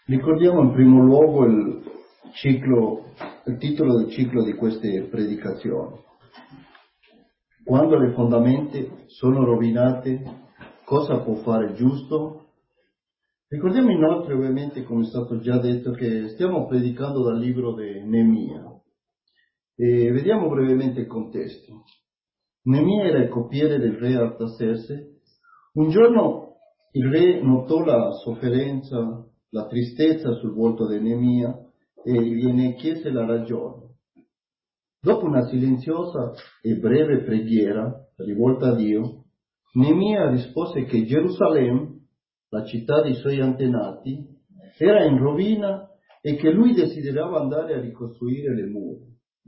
Ricordiamo in primo luogo il titolo del ciclo di queste predicazioni. Quando le fondamenta sono rovinate, cosa può fare il giusto? Ricordiamo inoltre, ovviamente, come è stato già detto, che stiamo predicando dal libro di Neemia. E vediamo brevemente il contesto. Neemia era il coppiere del re Artaserte. Un giorno il re notò la sofferenza, la tristezza sul volto di Neemia e gliene chiese la ragione. Dopo una silenziosa e breve preghiera rivolta a Dio, Neemia rispose che Gerusalemme, la città dei suoi antenati, era in rovina e che lui desiderava andare a ricostruire le mura.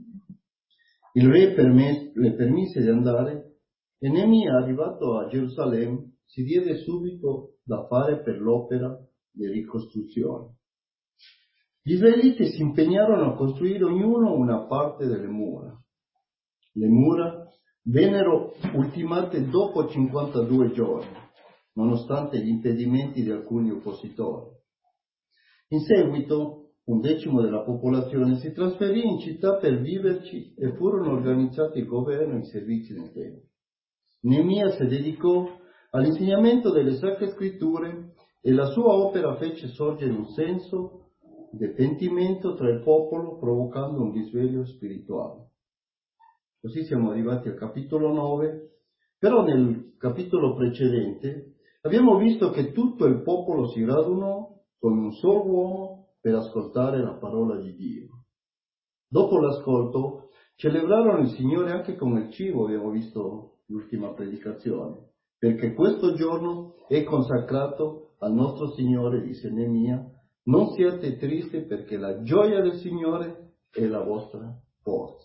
Il re le permise di andare e Neemia, arrivato a Gerusalemme, si diede subito da fare per l'opera di ricostruzione. Gli israeliti si impegnarono a costruire ognuno una parte delle mura. Le mura vennero ultimate dopo 52 giorni, nonostante gli impedimenti di alcuni oppositori. In seguito, 1/10 della popolazione si trasferì in città per viverci e furono organizzati il governo e i servizi nel tempio. Neemia si dedicò all'insegnamento delle Sacre Scritture e la sua opera fece sorgere un senso di pentimento tra il popolo, provocando un risveglio spirituale. Così siamo arrivati al capitolo 9, però nel capitolo precedente abbiamo visto che tutto il popolo si radunò come un solo uomo per ascoltare la parola di Dio. Dopo l'ascolto celebrarono il Signore anche con il cibo, abbiamo visto l'ultima predicazione, perché questo giorno è consacrato al nostro Signore, dice Neemia. Non siate tristi perché la gioia del Signore è la vostra forza.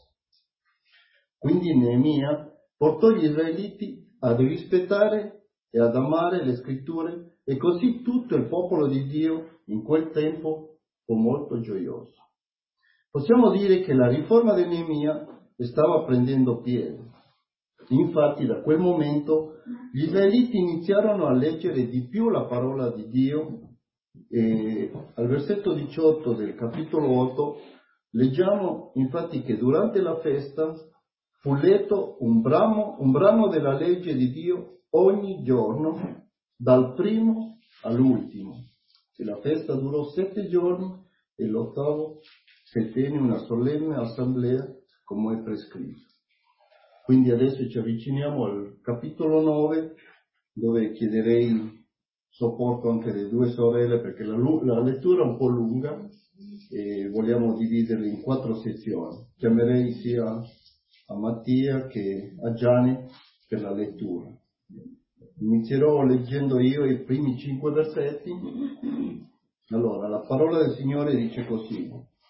Quindi Neemia portò gli israeliti ad rispettare e ad amare le scritture e così tutto il popolo di Dio in quel tempo fu molto gioioso. Possiamo dire che la riforma di Neemia stava prendendo piede. Infatti da quel momento gli israeliti iniziarono a leggere di più la parola di Dio e al versetto 18 del capitolo 8 leggiamo infatti che durante la festa fu letto un brano della legge di Dio ogni giorno, dal primo all'ultimo. E la festa durò 7 giorni e l'8º si tenne una solenne assemblea come è prescritto. Quindi adesso ci avviciniamo al capitolo 9, dove chiederei supporto anche delle 2 sorelle perché la lettura è un po' lunga e vogliamo dividerla in 4 sezioni. Chiamerei sia a Mattia che a Gianni per la lettura. Inizierò leggendo io i primi 5 versetti. Allora, la parola del Signore dice così: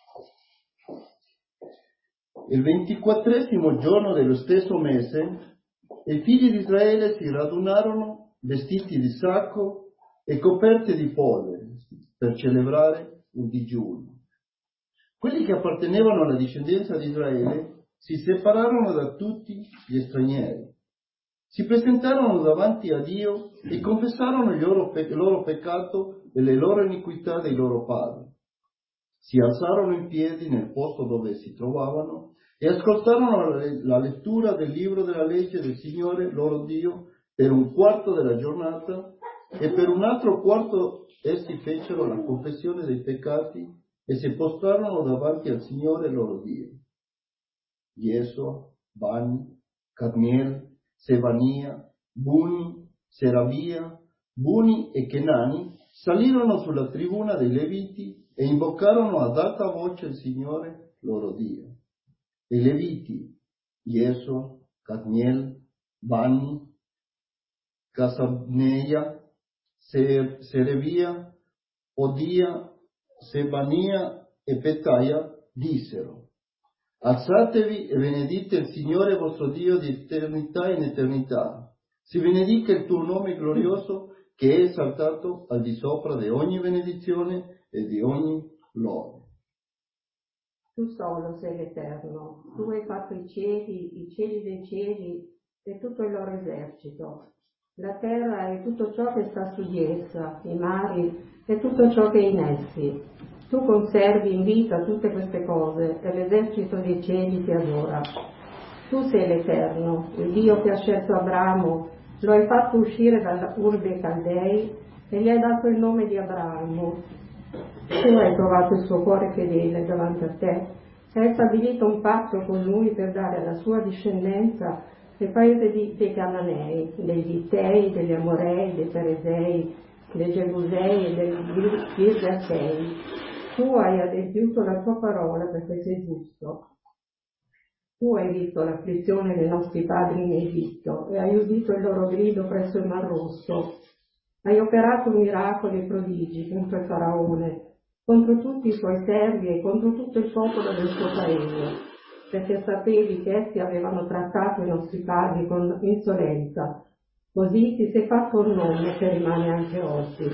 il 24° giorno dello stesso mese i figli di Israele si radunarono vestiti di sacco e coperti di polvere per celebrare un digiuno. Quelli che appartenevano alla discendenza di Israele si separarono da tutti gli stranieri. Si presentarono davanti a Dio e confessarono il loro peccato e le loro iniquità dei loro padri. Si alzarono in piedi nel posto dove si trovavano e ascoltarono la lettura del libro della legge del Signore loro Dio per 1/4 della giornata e per un altro quarto essi fecero la confessione dei peccati e si postrarono davanti al Signore loro Dio. Yesua, Bani, Cadmiel, Sebania, Buni, Serabia, Buni e Kenani salirono sulla tribuna dei Leviti e invocarono ad alta voce il Signore loro Dio. I Leviti, Yesua, Cadmiel, Bani, Casabneia, Serebia, Odia, Sebania e Petaia dissero: alzatevi e benedite il Signore vostro Dio di eternità in eternità. Si benedica il tuo nome glorioso che è esaltato al di sopra di ogni benedizione e di ogni lode. Tu solo sei l'Eterno, tu hai fatto i cieli dei cieli e tutto il loro esercito, la terra e tutto ciò che sta su di essa, i mari, e tutto ciò che è in essi. Tu conservi in vita tutte queste cose e l'esercito dei cieli ti adora. Tu sei l'Eterno, il Dio che ha scelto Abramo, lo hai fatto uscire dalla Ur dei Caldei e gli hai dato il nome di Abramo. Tu hai trovato il suo cuore fedele davanti a te e hai stabilito un patto con lui per dare alla sua discendenza il paese dei Cananei, degli Ittei, degli Amorei, dei Peresei, dei Gebusei e degli Girgasei. Tu hai adempiuto la tua parola perché sei giusto. Tu hai visto l'afflizione dei nostri padri in Egitto e hai udito il loro grido presso il Mar Rosso. Hai operato miracoli e prodigi contro il Faraone, contro tutti i suoi servi e contro tutto il popolo del suo paese, perché sapevi che essi avevano trattato i nostri padri con insolenza. Così ti sei fatto un nome che rimane anche oggi.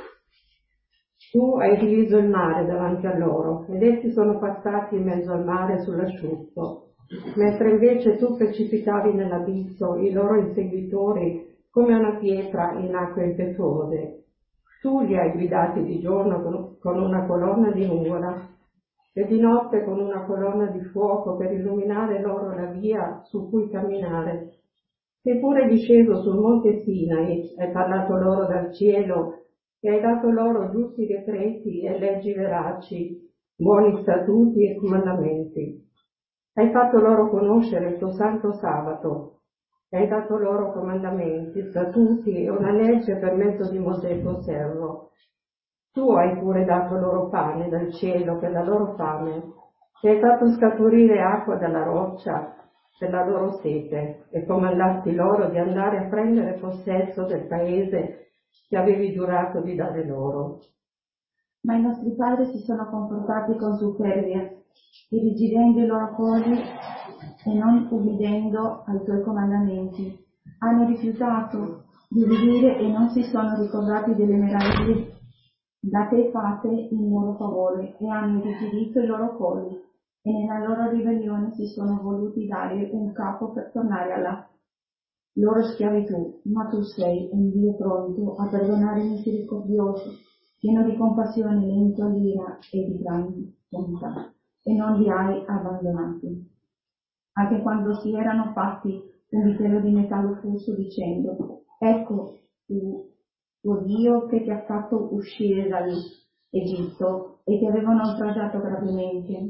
Tu hai diviso il mare davanti a loro ed essi sono passati in mezzo al mare sull'asciutto, mentre invece tu precipitavi nell'abisso i loro inseguitori come una pietra in acque impetuose. Tu li hai guidati di giorno con una colonna di nuvola e di notte con una colonna di fuoco per illuminare loro la via su cui camminare. Sei pure disceso sul monte Sinai, hai parlato loro dal cielo e hai dato loro giusti decreti e leggi veraci, buoni statuti e comandamenti. Hai fatto loro conoscere il tuo santo sabato, e hai dato loro comandamenti, statuti e una legge per mezzo di Mosè il tuo servo. Tu hai pure dato loro pane dal cielo per la loro fame, e hai fatto scaturire acqua dalla roccia per la loro sete, e comandasti loro di andare a prendere possesso del paese che avevi giurato di dare loro. Ma i nostri padri si sono comportati con superbia, irrigidendo i loro cuori e non ubbidendo ai tuoi comandamenti. Hanno rifiutato di ubbidire e non si sono ricordati delle meraviglie da te fatte in loro favore, e hanno irrigidito i loro cuori, e nella loro ribellione si sono voluti dare un capo per tornare alla loro schiavitù. Ma tu sei un Dio pronto a perdonare, misericordioso, pieno di compassione, lento all'ira e di grande bontà, e non li hai abbandonati. Anche quando si erano fatti un vitello di metallo fuso, dicendo: ecco tuo Dio che ti ha fatto uscire dall'Egitto, e ti avevano oltraggiato gravemente.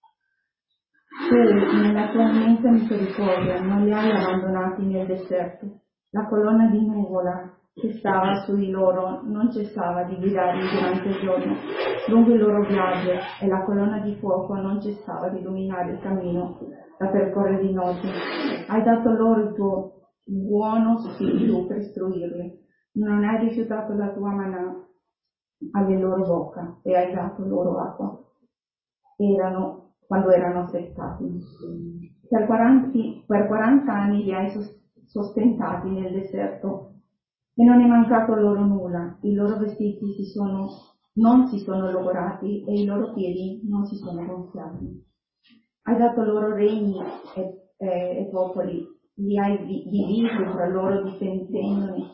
Tu, nella tua immensa misericordia, non li hai abbandonati nel deserto. La colonna di nuvola che stava su di loro non cessava di guidarli durante il giorno lungo il loro viaggio, e la colonna di fuoco non cessava di illuminare il cammino da percorrere di notte. Hai dato loro il tuo buono spirito per istruirli. Non hai rifiutato la tua manà alle loro bocca, e hai dato loro acqua quando erano seccati. Per 40 anni li hai sostentati nel deserto, e non è mancato loro nulla. I loro vestiti non si sono logorati, e i loro piedi non si sono gonfiati. Hai dato loro regni e popoli, li hai divisi tra loro, difendendone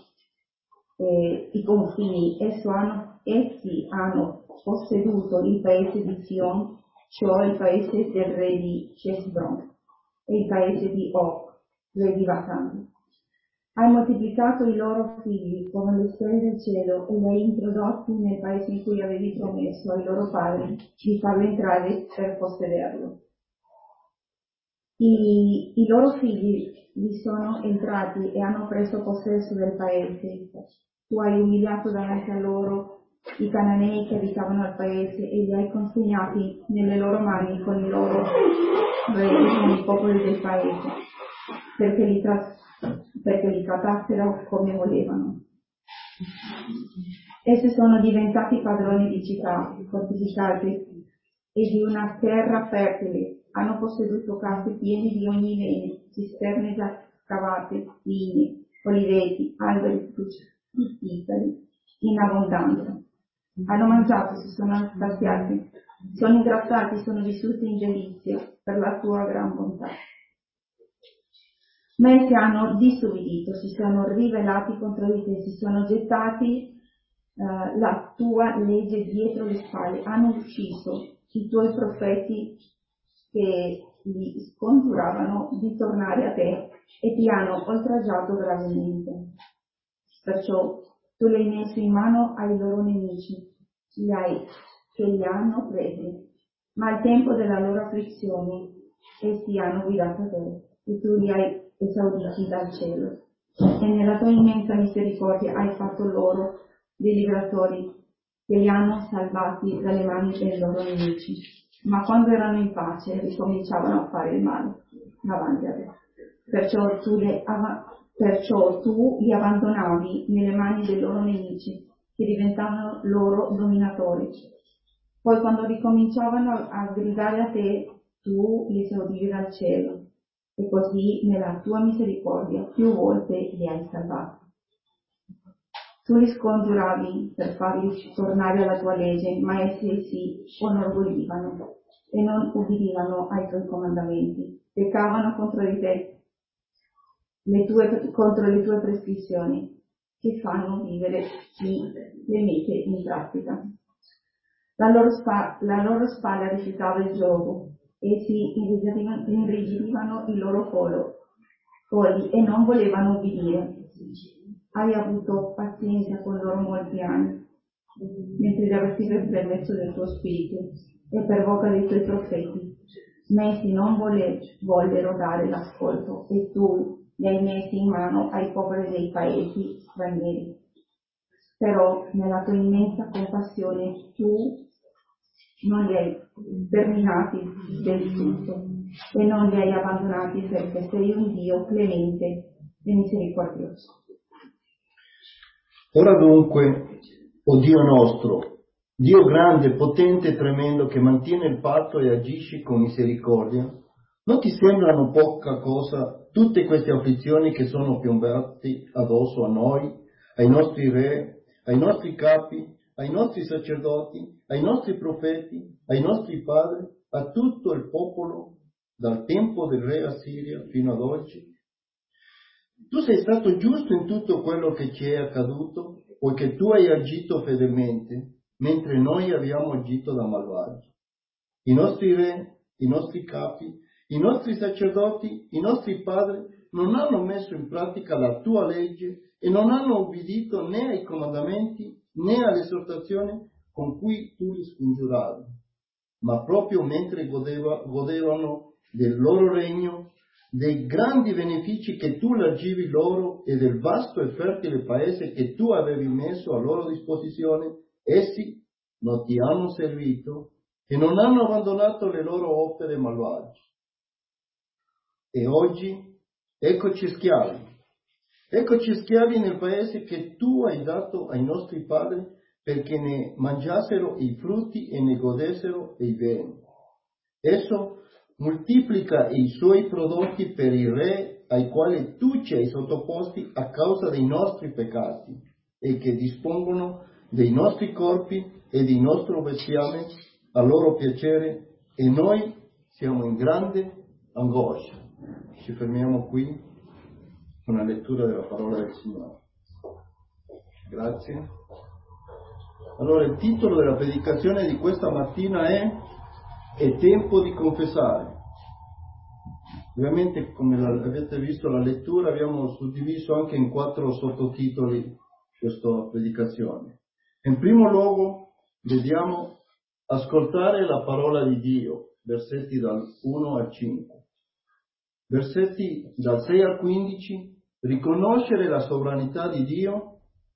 i confini. Essi hanno posseduto il paese di Sion, cioè il paese del re di Hesbron, e il paese di Og, re di Basan. Hai moltiplicato i loro figli come le stelle del cielo, e li hai introdotti nel paese in cui avevi promesso ai loro padri di farlo entrare per possederlo. I loro figli vi sono entrati e hanno preso possesso del paese. Tu hai umiliato davanti a loro i Cananei che abitavano al paese, e li hai consegnati nelle loro mani con i loro re e con i popoli del paese, perché li trattassero come volevano. Essi sono diventati padroni di città fortificate e di una terra fertile. Hanno posseduto case piene di ogni bene, cisterne già scavate, vigni, oliveti, alberi fruttiferi in abbondanza. Hanno mangiato, si sono saziati, sono ingrassati, sono vissuti in delizia per la tua gran bontà. Ma essi hanno disubbidito, si sono ribellati contro di te, si sono gettati la tua legge dietro le spalle, hanno ucciso i tuoi profeti che li scongiuravano di tornare a te e ti hanno oltraggiato gravemente. Perciò tu li hai messi in mano ai loro nemici, che li hanno presi, ma al tempo della loro afflizione essi hanno guidato te e tu li hai esauditi dal cielo. E nella tua immensa misericordia hai fatto loro dei liberatori che li hanno salvati dalle mani dei loro nemici. Ma quando erano in pace ricominciavano a fare il male davanti a te. Perciò tu li abbandonavi nelle mani dei loro nemici, che diventavano loro dominatori. Poi quando ricominciavano a gridare a te, tu li esaudivi dal cielo, e così nella tua misericordia più volte li hai salvati. Tu li scongiuravi per farli tornare alla tua legge, ma essi si inorgoglivano e non ubbidivano ai tuoi comandamenti, peccavano contro di te, contro le tue prescrizioni, che fanno vivere chi le mette in pratica. La loro spalla rifiutava il gioco, essi irrigidivano il loro colli e non volevano ubbidire. Hai avuto pazienza con loro molti anni, mentre li avvertivi per mezzo del tuo spirito e per bocca dei tuoi profeti, ma essi non vollero dare l'ascolto, e tu li hai messi in mano ai popoli dei paesi stranieri. Però nella tua immensa compassione tu non li hai terminati del tutto e non li hai abbandonati, perché sei un Dio clemente e misericordioso. Ora dunque, o Dio nostro, Dio grande, potente e tremendo, che mantiene il patto e agisce con misericordia, non ti sembrano poca cosa tutte queste afflizioni che sono piombate addosso a noi, ai nostri re, ai nostri capi, ai nostri sacerdoti, ai nostri profeti, ai nostri padri, a tutto il popolo, dal tempo del re Assiria fino ad oggi? Tu sei stato giusto in tutto quello che ci è accaduto, poiché tu hai agito fedelmente, mentre noi abbiamo agito da malvagi. I nostri re, i nostri capi, i nostri sacerdoti, i nostri padri non hanno messo in pratica la tua legge e non hanno obbedito né ai comandamenti né alle esortazioni con cui tu li scongiuravi, ma proprio mentre godevano del loro regno, dei grandi benefici che tu largivi loro e del vasto e fertile paese che tu avevi messo a loro disposizione, essi non ti hanno servito e non hanno abbandonato le loro opere malvagie. E oggi eccoci schiavi nel paese che tu hai dato ai nostri padri perché ne mangiassero i frutti e ne godessero i beni. Esso moltiplica i suoi prodotti per i re ai quali tu ci hai sottoposti a causa dei nostri peccati e che dispongono dei nostri corpi e del nostro bestiame a loro piacere, e noi siamo in grande angoscia. Ci fermiamo qui con la lettura della parola del Signore. Grazie. Allora, il titolo della predicazione di questa mattina è tempo di confessare. Ovviamente, come avete visto la lettura, abbiamo suddiviso anche in 4 sottotitoli questa predicazione. In primo luogo, vediamo ascoltare la parola di Dio, versetti dal 1 al 5. Versetti dal 6 al 15, riconoscere la sovranità di Dio.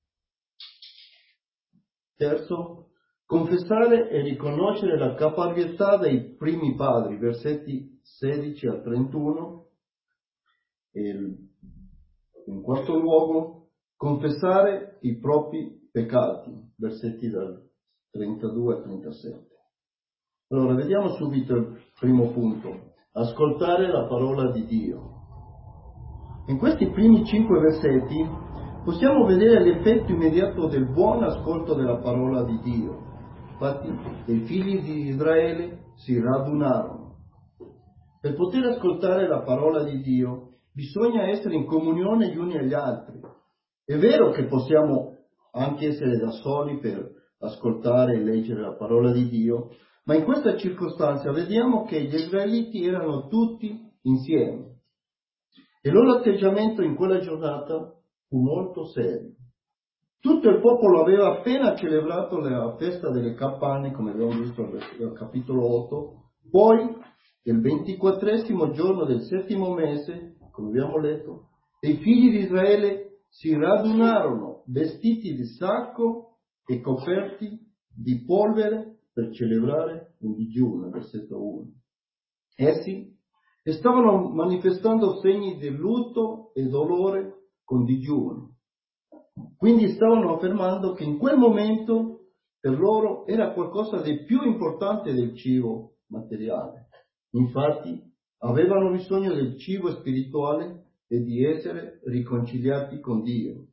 Terzo, confessare e riconoscere la caparbietà dei primi padri, versetti 16 al 31. E in quarto luogo, confessare i propri peccati, versetti dal 32 al 37. Allora, vediamo subito il primo punto, ascoltare la parola di Dio. In questi primi 5 versetti possiamo vedere l'effetto immediato del buon ascolto della parola di Dio. Infatti, i figli di Israele si radunarono. Per poter ascoltare la parola di Dio bisogna essere in comunione gli uni agli altri. È vero che possiamo anche essere da soli per ascoltare e leggere la parola di Dio, ma in questa circostanza vediamo che gli israeliti erano tutti insieme e il loro atteggiamento in quella giornata fu molto serio. Tutto il popolo aveva appena celebrato la festa delle campane, come abbiamo visto al capitolo 8, poi il 24° giorno del 7° mese, come abbiamo letto, i figli di Israele si radunarono vestiti di sacco e coperti di polvere per celebrare un digiuno, versetto 1. Essi stavano manifestando segni di lutto e dolore con digiuno. Quindi stavano affermando che in quel momento per loro era qualcosa di più importante del cibo materiale. Infatti avevano bisogno del cibo spirituale e di essere riconciliati con Dio.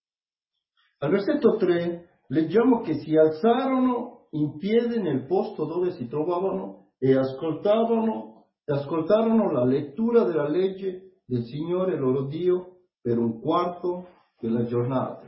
Al versetto 3 leggiamo che si alzarono in piedi nel posto dove si trovavano e ascoltarono la lettura della legge del Signore loro Dio per un quarto della giornata.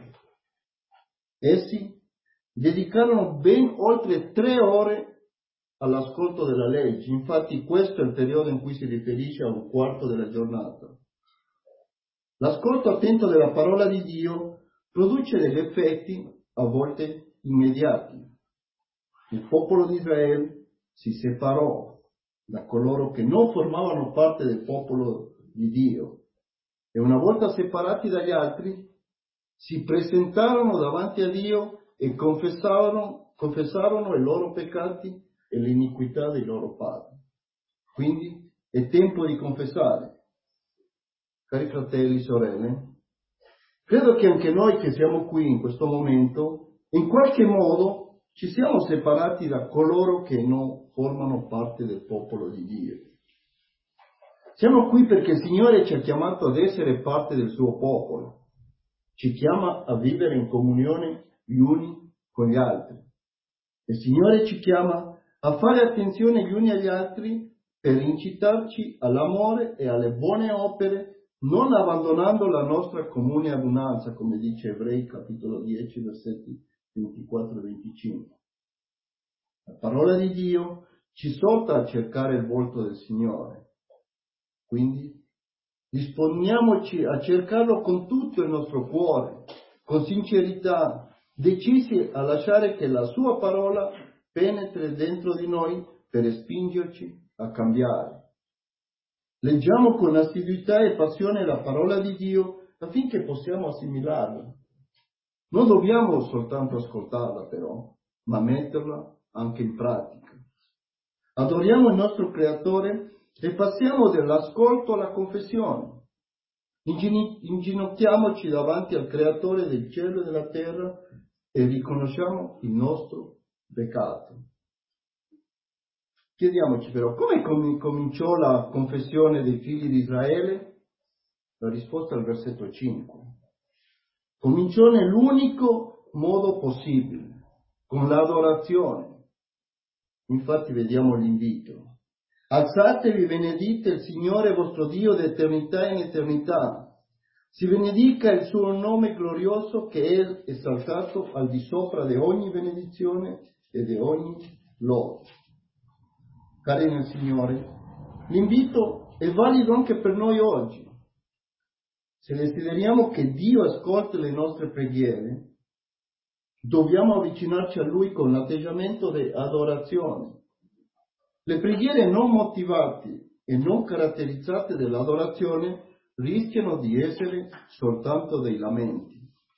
Essi dedicarono ben oltre 3 ore all'ascolto della legge. Infatti questo è il periodo in cui si riferisce a un quarto della giornata. L'ascolto attento della parola di Dio produce degli effetti a volte immediati. Il popolo di Israele si separò da coloro che non formavano parte del popolo di Dio e una volta separati dagli altri si presentarono davanti a Dio e confessarono i loro peccati e l'iniquità dei loro padri. Quindi è tempo di confessare. Cari fratelli e sorelle, credo che anche noi che siamo qui in questo momento, in qualche modo ci siamo separati da coloro che non formano parte del popolo di Dio. Siamo qui perché il Signore ci ha chiamato ad essere parte del suo popolo. Ci chiama a vivere in comunione gli uni con gli altri. Il Signore ci chiama a fare attenzione gli uni agli altri per incitarci all'amore e alle buone opere, non abbandonando la nostra comune adunanza, come dice Ebrei capitolo 10, versetti 24 e 25. La parola di Dio ci esorta a cercare il volto del Signore. Quindi disponiamoci a cercarlo con tutto il nostro cuore, con sincerità, decisi a lasciare che la sua parola penetri dentro di noi per spingerci a cambiare. Leggiamo con assiduità e passione la parola di Dio affinché possiamo assimilarla. Non dobbiamo soltanto ascoltarla però, ma metterla anche in pratica. Adoriamo il nostro Creatore e passiamo dall'ascolto alla confessione. Inginocchiamoci davanti al Creatore del cielo e della terra e riconosciamo il nostro peccato. Chiediamoci però, come cominciò la confessione dei figli di Israele? La risposta al versetto 5. Cominciò nell'unico modo possibile, con l'adorazione. Infatti vediamo l'invito. Alzatevi, benedite il Signore vostro Dio d'eternità in eternità. Si benedica il suo nome glorioso che è esaltato al di sopra di ogni benedizione e di ogni lode. Cari nel Signore, l'invito è valido anche per noi oggi. Se desideriamo che Dio ascolti le nostre preghiere, dobbiamo avvicinarci a Lui con l'atteggiamento di adorazione. Le preghiere non motivate e non caratterizzate dall'adorazione rischiano di essere soltanto dei lamenti.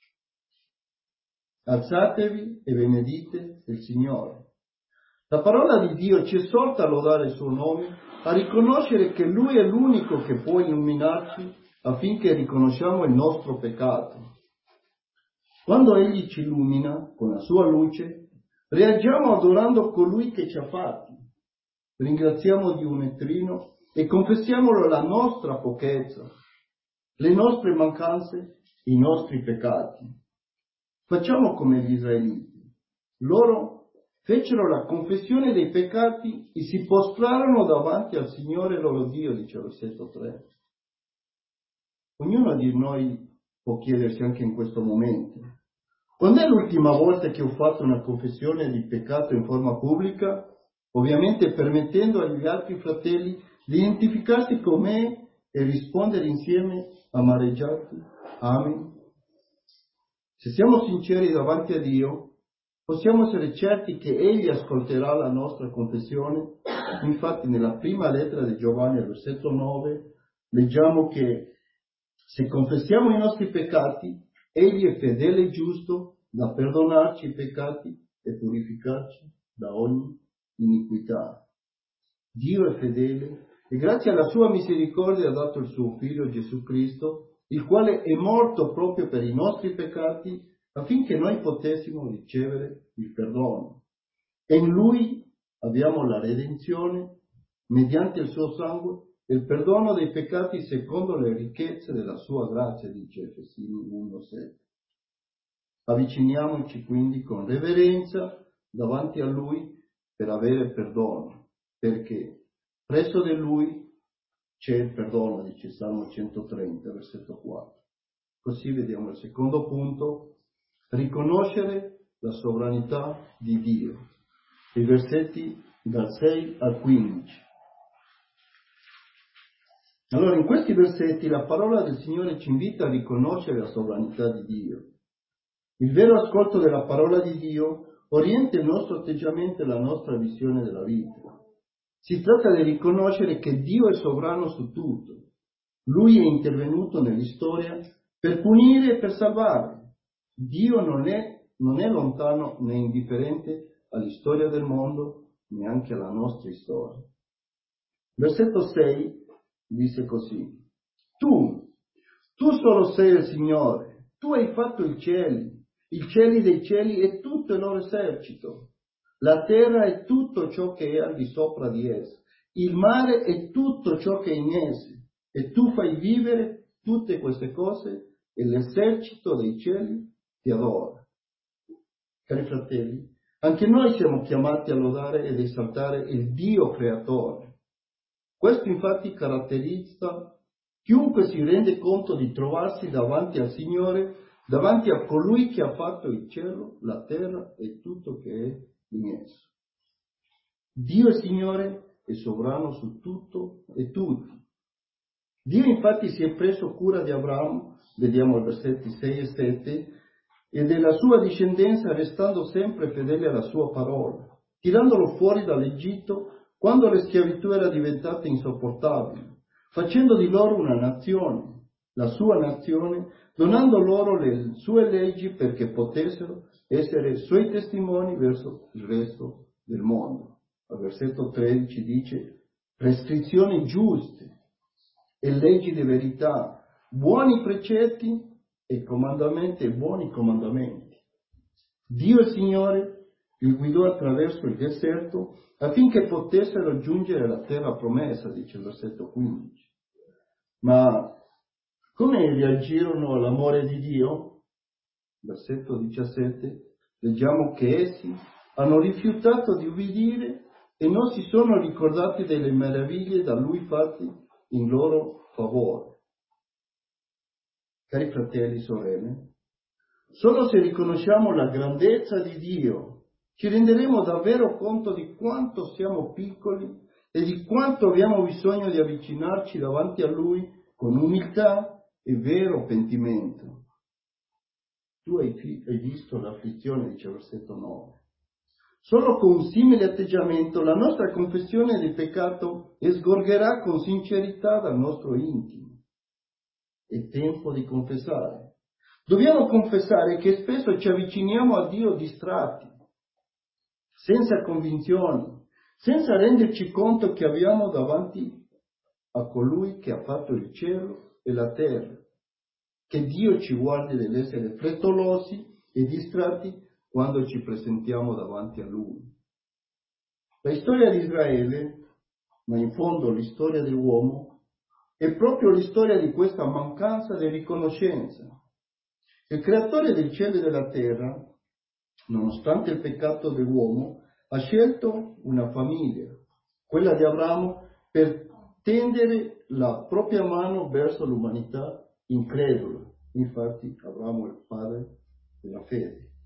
Alzatevi e benedite il Signore. La parola di Dio ci esorta a lodare il suo nome, a riconoscere che Lui è l'unico che può illuminarci affinché riconosciamo il nostro peccato. Quando Egli ci illumina con la sua luce, reagiamo adorando colui che ci ha fatti. Ringraziamo Dio un etrino e confessiamolo la nostra pochezza, le nostre mancanze, i nostri peccati. Facciamo come gli israeliti. Loro fecero la confessione dei peccati e si postrarono davanti al Signore loro Dio, dice il versetto 3. Ognuno di noi può chiedersi anche in questo momento: Quando è l'ultima volta che ho fatto una confessione di peccato in forma pubblica? Ovviamente permettendo agli altri fratelli di identificarsi con me e rispondere insieme amareggiati. Amen. Se siamo sinceri davanti a Dio, possiamo essere certi che Egli ascolterà la nostra confessione. Infatti nella prima lettera di Giovanni, al versetto 9, leggiamo che se confessiamo i nostri peccati, Egli è fedele e giusto da perdonarci i peccati e purificarci da ogni iniquità. Dio è fedele e grazie alla sua misericordia ha dato il suo Figlio Gesù Cristo, il quale è morto proprio per i nostri peccati affinché noi potessimo ricevere il perdono. E in Lui abbiamo la redenzione mediante il suo sangue e il perdono dei peccati secondo le ricchezze della sua grazia, dice Efesini 1,7. Avviciniamoci quindi con reverenza davanti a Lui per avere perdono, perché presso di Lui c'è il perdono, dice Salmo 130, versetto 4. Così vediamo il secondo punto, riconoscere la sovranità di Dio. I versetti dal 6 al 15. Allora, in questi versetti la parola del Signore ci invita a riconoscere la sovranità di Dio. Il vero ascolto della parola di Dio orienta il nostro atteggiamento e la nostra visione della vita. Si tratta di riconoscere che Dio è sovrano su tutto. Lui è intervenuto nell'istoria per punire e per salvare. Dio non è lontano né indifferente all'istoria del mondo, neanche alla nostra storia. Versetto 6 dice così: Tu solo sei il Signore, tu hai fatto i cieli dei cieli e tutto il loro esercito, la terra e tutto ciò che è al di sopra di essa, il mare e tutto ciò che è in esse, e tu fai vivere tutte queste cose e l'esercito dei cieli ti adora. Cari fratelli, anche noi siamo chiamati a lodare ed esaltare il Dio creatore. Questo infatti caratterizza chiunque si rende conto di trovarsi davanti al Signore, davanti a colui che ha fatto il cielo, la terra e tutto che è in esso. Dio è Signore e sovrano su tutto e tutti. Dio infatti si è preso cura di Abramo, vediamo i versetti 6 e 7, e della sua discendenza restando sempre fedele alla sua parola, tirandolo fuori dall'Egitto quando la schiavitù era diventata insopportabile, facendo di loro una nazione, la sua nazione, donando loro le sue leggi perché potessero essere suoi testimoni verso il resto del mondo. Al versetto 13 dice: prescrizioni giuste e leggi di verità, buoni precetti e comandamenti e buoni comandamenti. Dio il Signore li guidò attraverso il deserto affinché potessero giungere alla terra promessa, dice il versetto 15. Ma come reagirono all'amore di Dio? Versetto 17, leggiamo che essi hanno rifiutato di ubbidire e non si sono ricordati delle meraviglie da Lui fatte in loro favore. Cari fratelli e sorelle, solo se riconosciamo la grandezza di Dio ci renderemo davvero conto di quanto siamo piccoli e di quanto abbiamo bisogno di avvicinarci davanti a Lui con umiltà e vero pentimento. Tu hai visto l'afflizione, dice il versetto 9. Solo con un simile atteggiamento la nostra confessione di peccato sgorgerà con sincerità dal nostro intimo. È tempo di confessare. Dobbiamo confessare che spesso ci avviciniamo a Dio distratti, senza convinzioni, senza renderci conto che abbiamo davanti a colui che ha fatto il cielo e la terra. Che Dio ci guardi dall'essere frettolosi e distratti quando ci presentiamo davanti a Lui. La storia di Israele, ma in fondo l'istoria dell'uomo, è proprio l'istoria di questa mancanza di riconoscenza. Il creatore del cielo e della terra, nonostante il peccato dell'uomo, ha scelto una famiglia, quella di Abramo, per tendere la propria mano verso l'umanità incredula. Infatti Abramo è il padre della fede.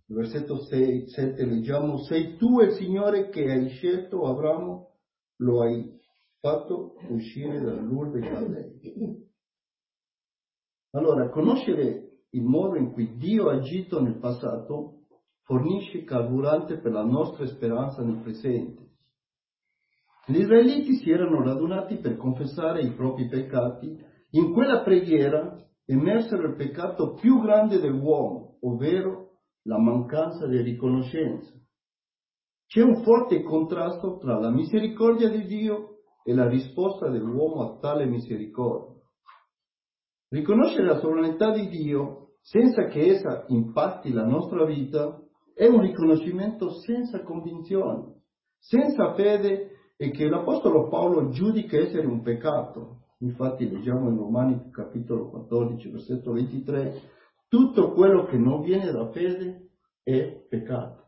Versetto 7 leggiamo: sei tu il Signore che hai scelto Abramo, lo hai fatto uscire dall'Ur dei Caldei. Allora, conoscere il modo in cui Dio ha agito nel passato fornisce carburante per la nostra speranza nel presente. Gli israeliti si erano radunati per confessare i propri peccati. In quella preghiera emersero il peccato più grande dell'uomo, ovvero la mancanza di riconoscenza. C'è un forte contrasto tra la misericordia di Dio e la risposta dell'uomo a tale misericordia. Riconoscere la sovranità di Dio senza che essa impatti la nostra vita è un riconoscimento senza convinzione, senza fede, e che l'Apostolo Paolo giudica essere un peccato. Infatti leggiamo in Romani capitolo 14, versetto 23, tutto quello che non viene da fede è peccato.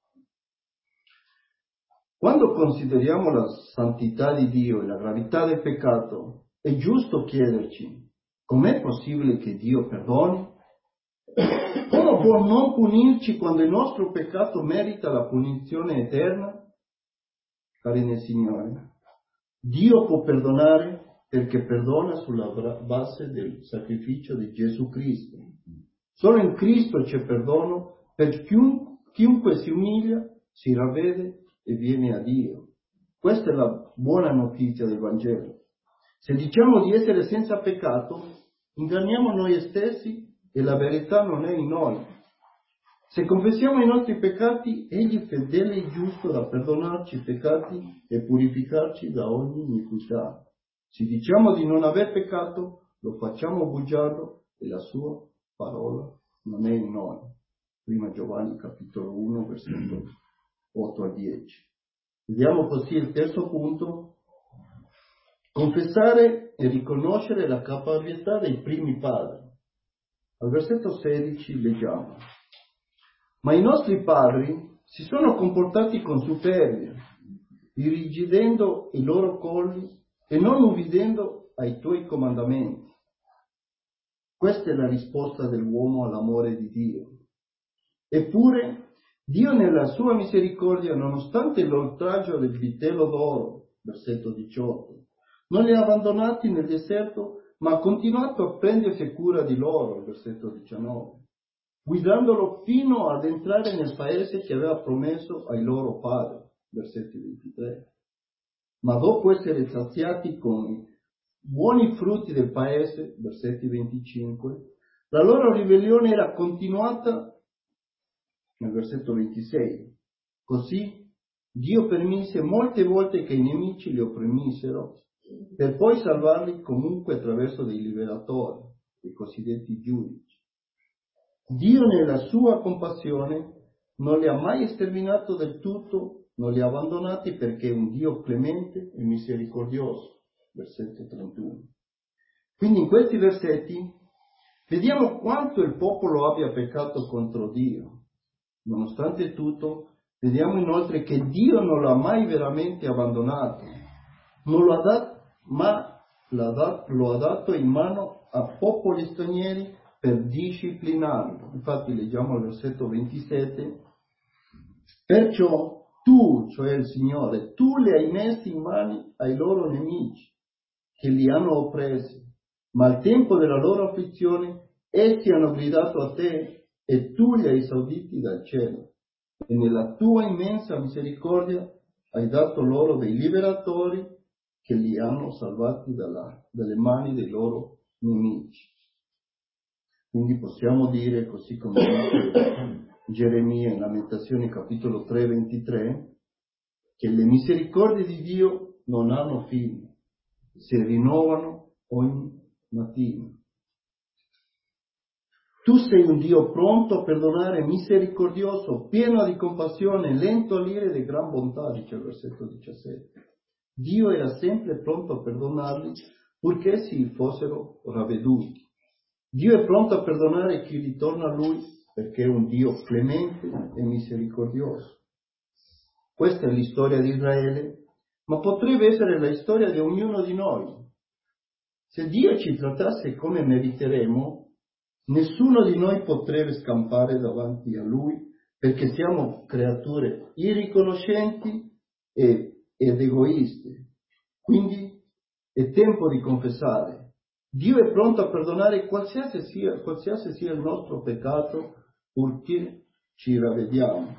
Quando consideriamo la santità di Dio e la gravità del peccato, è giusto chiederci: com'è possibile che Dio perdoni? Come può non punirci quando il nostro peccato merita la punizione eterna? Cari nel Signore, Dio può perdonare perché perdona sulla base del sacrificio di Gesù Cristo. Solo in Cristo c'è perdono per chiunque si umilia, si ravvede e viene a Dio. Questa è la buona notizia del Vangelo. Se diciamo di essere senza peccato, inganniamo noi stessi e la verità non è in noi. Se confessiamo i nostri peccati, Egli è fedele e giusto da perdonarci i peccati e purificarci da ogni iniquità. Se diciamo di non aver peccato, lo facciamo bugiardo e la sua parola non è in noi. Prima Giovanni capitolo 1, versetto 8 a 10. Vediamo così il terzo punto: confessare e riconoscere la caparbietà dei primi padri. Al versetto 16 leggiamo: ma i nostri padri si sono comportati con superbia, irrigidendo i loro colli e non ubbidendo ai tuoi comandamenti. Questa è la risposta dell'uomo all'amore di Dio. Eppure Dio nella sua misericordia, nonostante l'oltraggio del vitello d'oro, versetto 18, non li ha abbandonati nel deserto, ma ha continuato a prendersi cura di loro, versetto 19, guidandolo fino ad entrare nel paese che aveva promesso ai loro padri, versetto 23. Ma dopo essere saziati con i buoni frutti del paese, versetti 25, la loro ribellione era continuata nel versetto 26. Così Dio permise molte volte che i nemici li opprimissero, per poi salvarli comunque attraverso dei liberatori, i cosiddetti giudici. Dio nella sua compassione non li ha mai sterminato del tutto, non li ha abbandonati, perché è un Dio clemente e misericordioso, versetto 31. Quindi in questi versetti vediamo quanto il popolo abbia peccato contro Dio. Nonostante tutto, vediamo inoltre che Dio non l'ha mai veramente abbandonato, non lo ha dato, ma lo ha dato in mano a popoli stranieri per disciplinarlo. Infatti leggiamo al versetto 27, perciò tu, cioè il Signore, tu li hai messi in mano ai loro nemici, che li hanno oppressi, ma al tempo della loro afflizione essi hanno gridato a te e tu li hai esauditi dal cielo, e nella tua immensa misericordia hai dato loro dei liberatori che li hanno salvati dalle mani dei loro nemici. Quindi possiamo dire, così come dice Geremia in Lamentazioni capitolo 3, 23, che le misericordie di Dio non hanno fine, si rinnovano ogni mattina. Tu sei un Dio pronto a perdonare, misericordioso, pieno di compassione, lento all'ira e di gran bontà, dice il versetto 17. Dio era sempre pronto a perdonarli purché si fossero ravveduti. Dio è pronto a perdonare chi ritorna a Lui perché è un Dio clemente e misericordioso. Questa è la storia di Israele, ma potrebbe essere la storia di ognuno di noi. Se Dio ci trattasse come meriteremo, nessuno di noi potrebbe scampare davanti a Lui perché siamo creature irriconoscenti ed egoiste. Quindi è tempo di confessare. Dio è pronto a perdonare qualsiasi sia il nostro peccato, purché ci ravvediamo.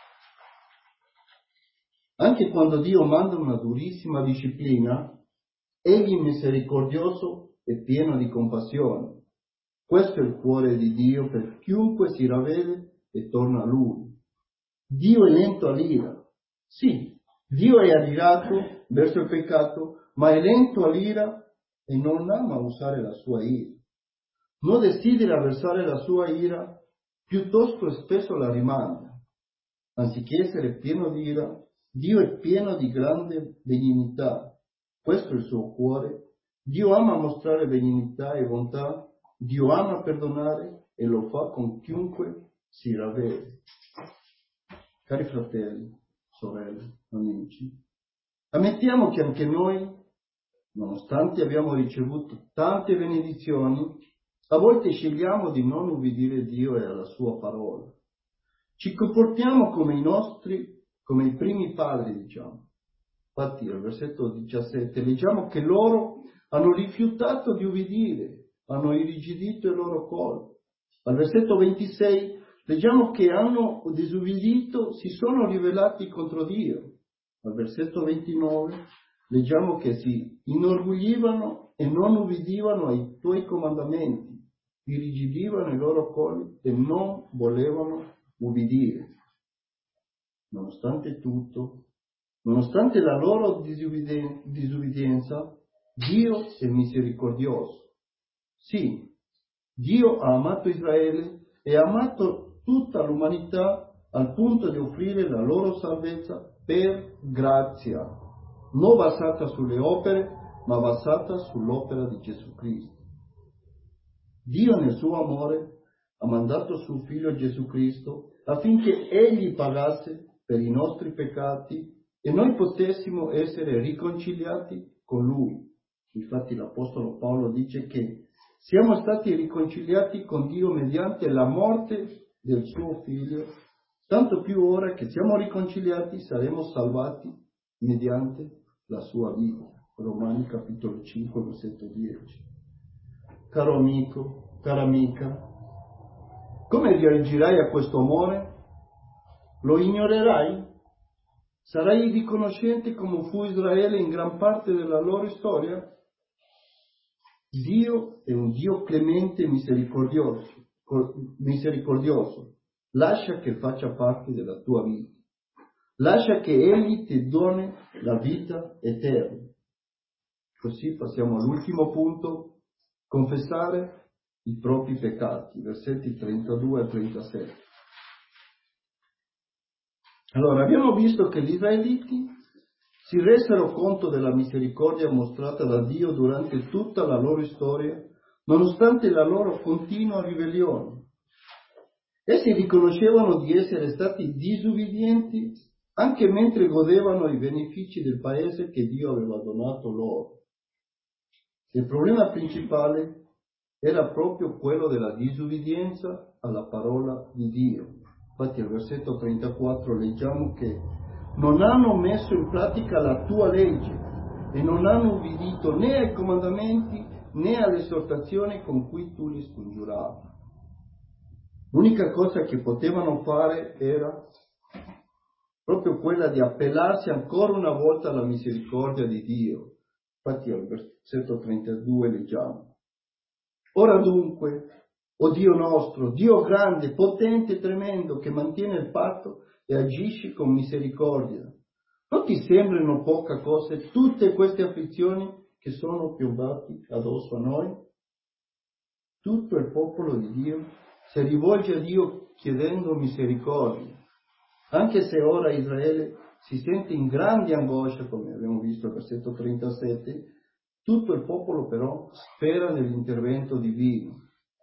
Anche quando Dio manda una durissima disciplina, Egli è misericordioso e pieno di compassione. Questo è il cuore di Dio per chiunque si ravvede e torna a Lui. Dio è lento all'ira. Sì, Dio è adirato verso il peccato, ma è lento all'ira e non ama usare la sua ira. Non desidera versare la sua ira, piuttosto e spesso la rimanda. Anziché essere pieno di ira, Dio è pieno di grande benignità. Questo è il suo cuore. Dio ama mostrare benignità e bontà. Dio ama perdonare e lo fa con chiunque si ravvede. Cari fratelli, sorelle, amici, ammettiamo che anche noi, nonostante abbiamo ricevuto tante benedizioni, a volte scegliamo di non ubbidire Dio e alla sua parola. Ci comportiamo come i primi padri, diciamo. Infatti, al versetto 17 leggiamo che loro hanno rifiutato di ubbidire, hanno irrigidito il loro cuore. Al versetto 26 leggiamo che hanno disubbidito, si sono ribellati contro Dio. Al versetto 29 leggiamo che si inorgoglivano e non ubbidivano ai tuoi comandamenti, irrigidivano i loro cuori e non volevano ubbidire. Nonostante tutto, nonostante la loro disubbidienza, Dio è misericordioso. Sì, Dio ha amato Israele e ha amato tutta l'umanità al punto di offrire la loro salvezza per grazia, non basata sulle opere, ma basata sull'opera di Gesù Cristo. Dio nel suo amore ha mandato suo figlio Gesù Cristo affinché Egli pagasse per i nostri peccati e noi potessimo essere riconciliati con Lui. Infatti l'Apostolo Paolo dice che siamo stati riconciliati con Dio mediante la morte del suo figlio, tanto più ora che siamo riconciliati saremo salvati mediante la sua vita. Romani capitolo 5, versetto 10. Caro amico, cara amica, come reagirai a questo amore? Lo ignorerai? Sarai riconoscente come fu Israele in gran parte della loro storia? Dio è un Dio clemente e misericordioso. Lascia che faccia parte della tua vita. Lascia che Egli ti doni la vita eterna. Così passiamo all'ultimo punto, confessare i propri peccati, versetti 32 a 37. Allora, abbiamo visto che gli israeliti si resero conto della misericordia mostrata da Dio durante tutta la loro storia, nonostante la loro continua ribellione. Essi riconoscevano di essere stati disubbidienti anche mentre godevano i benefici del paese che Dio aveva donato loro. Il problema principale era proprio quello della disubbidienza alla parola di Dio. Infatti al versetto 34 leggiamo che non hanno messo in pratica la tua legge e non hanno ubbidito né ai comandamenti né alle esortazioni con cui tu li scongiuravi. L'unica cosa che potevano fare era proprio quella di appellarsi ancora una volta alla misericordia di Dio. Infatti al versetto 32 leggiamo: Ora dunque, o Dio nostro, Dio grande, potente e tremendo, che mantiene il patto e agisce con misericordia, non ti sembrano poca cosa tutte queste afflizioni che sono piombate addosso a noi? Tutto il popolo di Dio si rivolge a Dio chiedendo misericordia, anche se ora Israele si sente in grande angoscia, come abbiamo visto al versetto 37, tutto il popolo però spera nell'intervento divino.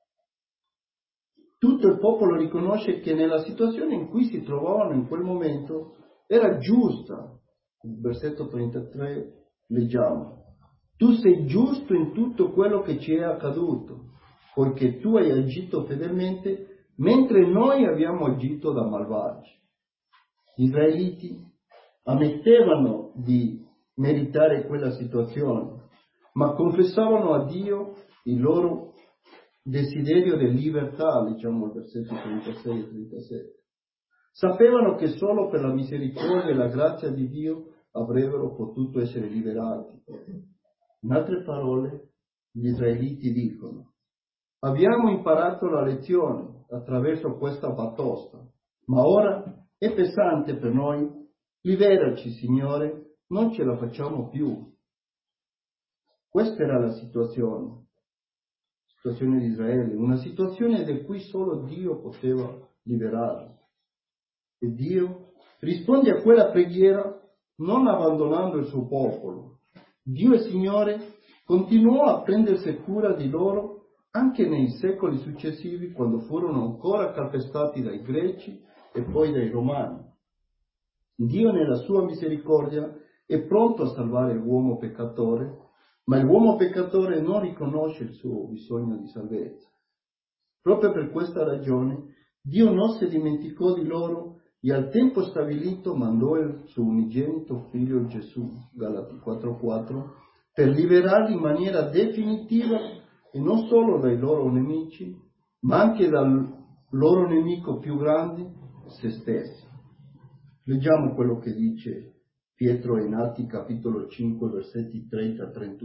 Tutto il popolo riconosce che nella situazione in cui si trovavano in quel momento era giusta. Nel versetto 33 leggiamo: Tu sei giusto in tutto quello che ci è accaduto, poiché tu hai agito fedelmente mentre noi abbiamo agito da malvagi. Gli israeliti ammettevano di meritare quella situazione, ma confessavano a Dio il loro desiderio di libertà, leggiamo il versetto 36 e 37. Sapevano che solo per la misericordia e la grazia di Dio avrebbero potuto essere liberati. In altre parole, gli israeliti dicono: abbiamo imparato la lezione attraverso questa batosta, ma ora è pesante per noi. Liberaci, Signore, non ce la facciamo più. Questa era la situazione di Israele, una situazione da cui solo Dio poteva liberarli. E Dio risponde a quella preghiera non abbandonando il suo popolo. Dio e Signore continuò a prendersi cura di loro anche nei secoli successivi, quando furono ancora calpestati dai greci e poi dai romani. Dio nella sua misericordia è pronto a salvare l'uomo peccatore, ma l'uomo peccatore non riconosce il suo bisogno di salvezza. Proprio per questa ragione Dio non si dimenticò di loro e al tempo stabilito mandò il suo unigenito figlio Gesù, Galati 4:4, per liberarli in maniera definitiva e non solo dai loro nemici, ma anche dal loro nemico più grande, se stessi. Leggiamo quello che dice Pietro in Atti capitolo 5, versetti 30-31.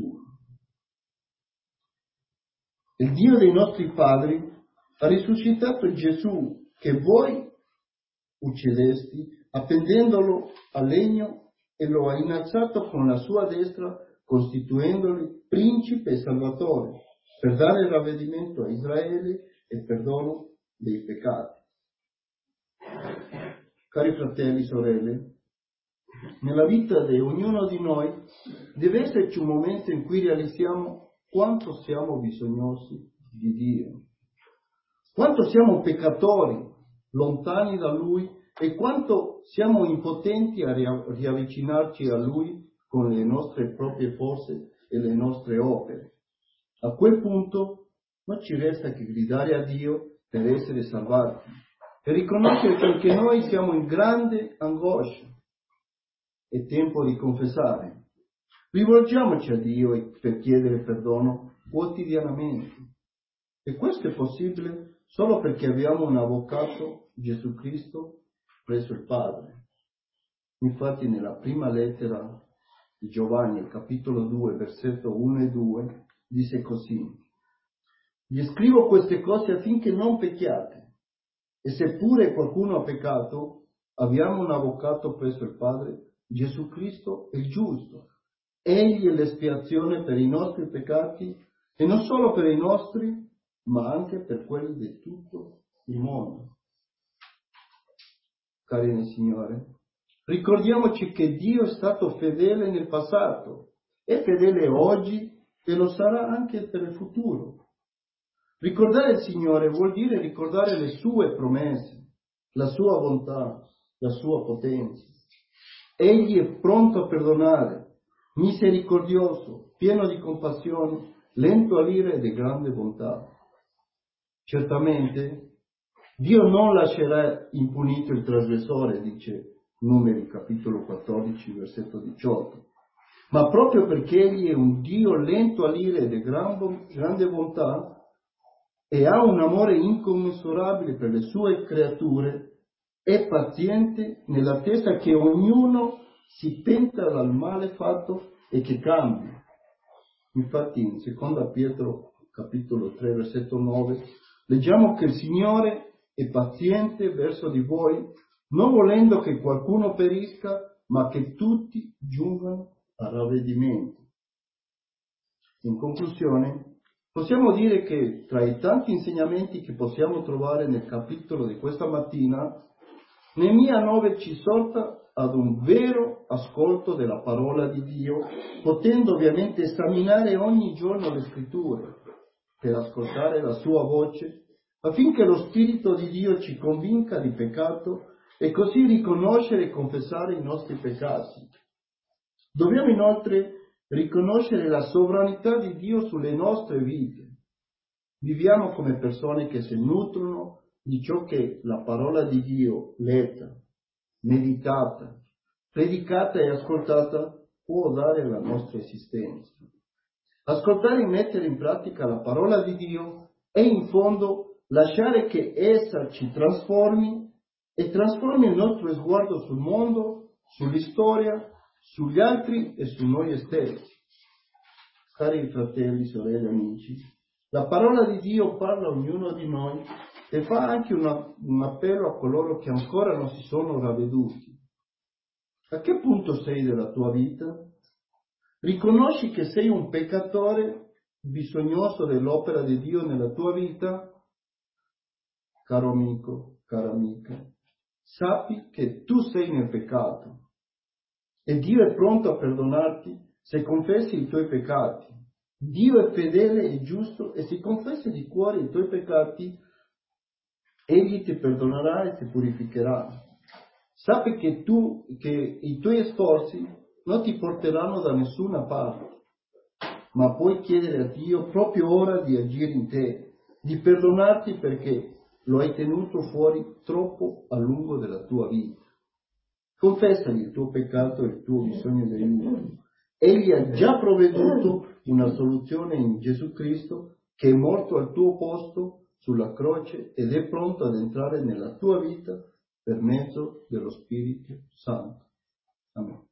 Il Dio dei nostri padri ha risuscitato Gesù, che voi uccidesti, appendendolo a legno, e lo ha innalzato con la sua destra, costituendolo principe e salvatore, per dare ravvedimento a Israele e perdono dei peccati. Cari fratelli e sorelle, nella vita di ognuno di noi deve esserci un momento in cui realizziamo quanto siamo bisognosi di Dio, quanto siamo peccatori, lontani da Lui, e quanto siamo impotenti a riavvicinarci a Lui con le nostre proprie forze e le nostre opere. A quel punto non ci resta che gridare a Dio per essere salvati e riconoscere che anche noi siamo in grande angoscia. È tempo di confessare. Rivolgiamoci a Dio per chiedere perdono quotidianamente. E questo è possibile solo perché abbiamo un avvocato, Gesù Cristo, presso il Padre. Infatti nella prima lettera di Giovanni, capitolo 2, versetto 1 e 2, dice così: gli scrivo queste cose affinché non pecchiate. E seppure qualcuno ha peccato, abbiamo un avvocato presso il Padre, Gesù Cristo il giusto. Egli è l'espiazione per i nostri peccati, e non solo per i nostri, ma anche per quelli di tutto il mondo. Cari nel Signore, ricordiamoci che Dio è stato fedele nel passato, è fedele oggi e lo sarà anche per il futuro. Ricordare il Signore vuol dire ricordare le sue promesse, la sua bontà, la sua potenza. Egli è pronto a perdonare, misericordioso, pieno di compassione, lento all'ira e di grande bontà. Certamente Dio non lascerà impunito il trasgressore, dice Numeri capitolo 14, versetto 18, ma proprio perché Egli è un Dio lento all'ira e di grande bontà, e ha un amore incommensurabile per le sue creature, è paziente nell'attesa che ognuno si penta dal male fatto e che cambi. Infatti in 2 Pietro capitolo 3 versetto 9 leggiamo che il Signore è paziente verso di voi, non volendo che qualcuno perisca, ma che tutti giungano al ravvedimento. In conclusione, possiamo dire che tra i tanti insegnamenti che possiamo trovare nel capitolo di questa mattina, Neemia 9 ci esorta ad un vero ascolto della parola di Dio, potendo ovviamente esaminare ogni giorno le scritture per ascoltare la sua voce, affinché lo Spirito di Dio ci convinca di peccato e così riconoscere e confessare i nostri peccati. Dobbiamo inoltre riconoscere la sovranità di Dio sulle nostre vite. Viviamo come persone che si nutrono di ciò che la parola di Dio, letta, meditata, predicata e ascoltata, può dare alla nostra esistenza. Ascoltare e mettere in pratica la parola di Dio è in fondo lasciare che essa ci trasformi e trasformi il nostro sguardo sul mondo, sull'storia, sugli altri e su noi stessi. Cari fratelli, sorelle, amici, la parola di Dio parla a ognuno di noi e fa anche un appello a coloro che ancora non si sono ravveduti. A che punto sei della tua vita? Riconosci che sei un peccatore bisognoso dell'opera di Dio nella tua vita? Caro amico, cara amica, sappi che tu sei nel peccato e Dio è pronto a perdonarti se confessi i tuoi peccati. Dio è fedele e giusto e se confessi di cuore i tuoi peccati, Egli ti perdonerà e ti purificherà. Sappi che i tuoi sforzi non ti porteranno da nessuna parte, ma puoi chiedere a Dio proprio ora di agire in te, di perdonarti perché lo hai tenuto fuori troppo a lungo della tua vita. Confessagli il tuo peccato e il tuo bisogno di aiuto. Egli ha già provveduto una soluzione in Gesù Cristo, che è morto al tuo posto sulla croce ed è pronto ad entrare nella tua vita per mezzo dello Spirito Santo. Amen.